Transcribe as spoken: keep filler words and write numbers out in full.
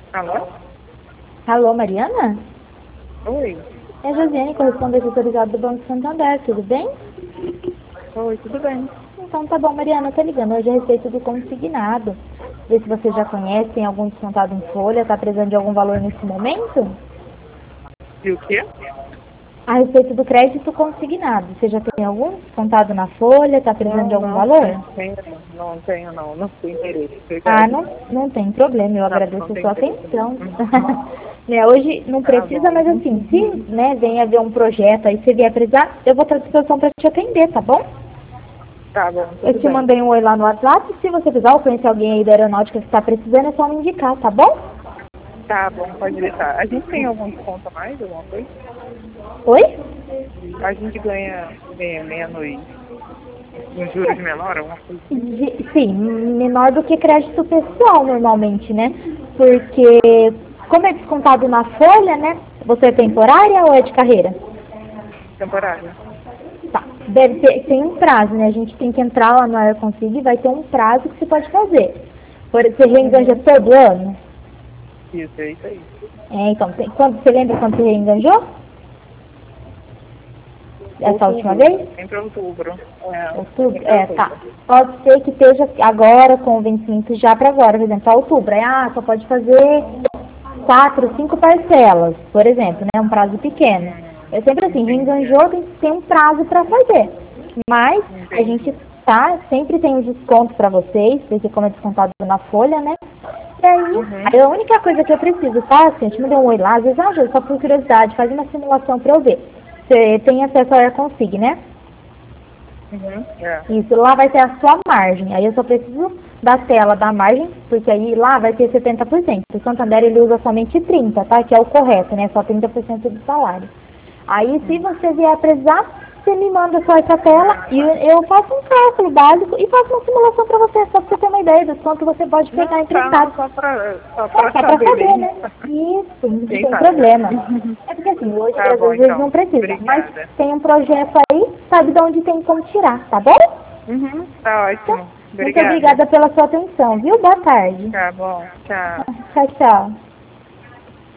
Alô? Alô, Mariana? Oi. É a Josiane, correspondente autorizada do Banco Santander, tudo bem? Oi, tudo bem? Então tá bom, Mariana, eu tô ligando hoje a respeito do consignado. Ver se você já conhece, tem algum descontado em folha, tá precisando de algum valor nesse momento? E o quê? A respeito do crédito consignado, você já tem algum descontado na folha, tá precisando de Não, algum não, valor? não tenho, não tenho, não. Não tenho interesse. Ah, Obrigada. não, não tem problema, eu Não, não agradeço a tenho sua interesse. atenção. Uhum. Né, hoje não Tá precisa, bom. mas assim, se né, vem haver um projeto aí, se vier precisar, eu vou estar à disposição para te atender, tá bom? Tá bom, Eu tudo te bem. mandei um oi lá no WhatsApp. Se você quiser ou conhecer alguém aí da aeronáutica que está precisando, é só me indicar, tá bom? Tá bom, pode deixar. A gente tem algum desconto a mais, alguma coisa? Oi? A gente ganha, ganha menos em juros menor, alguma coisa assim? De- sim, menor do que crédito pessoal normalmente, né? Porque como é descontado na folha, né? Você é temporária ou é de carreira? Temporário. Tá. Deve ter, tem um prazo, né? A gente tem que entrar lá no AirConsig e vai ter um prazo que você pode fazer. Por, você reenganja Uhum. todo ano? Isso, é isso aí. É, então, tem- quando, você lembra quando você reenganjou? Essa última Outubro. vez? Sempre outubro. É, Outubro? sempre É, tá. outubro. Pode ser que esteja agora com o vencimento já para agora, por exemplo, para outubro. Aí, ah, só pode fazer quatro, cinco parcelas, por exemplo, né? Um prazo pequeno. É sempre Hum, assim, entendi. reenganjou, tem, tem um prazo para fazer. Mas a gente Entendi. tá, sempre tem um desconto para vocês, porque como é descontado na folha, né? E aí, Uhum. aí a única coisa que eu preciso, tá? Assim, a gente me deu um oi lá, às vezes, ah, Jô, só por curiosidade, faz uma simulação para eu ver. Você tem acesso ao AirConsig, né? Uhum. É. Isso, lá vai ter a sua margem. Aí eu só preciso da tela da margem, porque aí lá vai ter setenta por cento. O Santander ele usa somente trinta por cento, tá? Que é o correto, né? Só trinta por cento do salário. Aí se Hum. você vier precisar, você me manda só essa tela e eu faço um cálculo básico e faço uma simulação para você, só para você ter uma ideia do quanto você pode pegar Não, tá, não, emprestado. só pra, só É, pra só para saber saber, mesmo. né? Isso, não Quem tem sabe? problema. É porque assim, hoje Tá às bom, vezes não então. precisa, mas Obrigada. tem um projeto aí, sabe de onde tem como tirar, tá bom? Uhum, tá Então, ótimo. muito Obrigada. obrigada pela sua atenção, viu? Boa tarde. Tá bom, tchau. Tchau, tchau.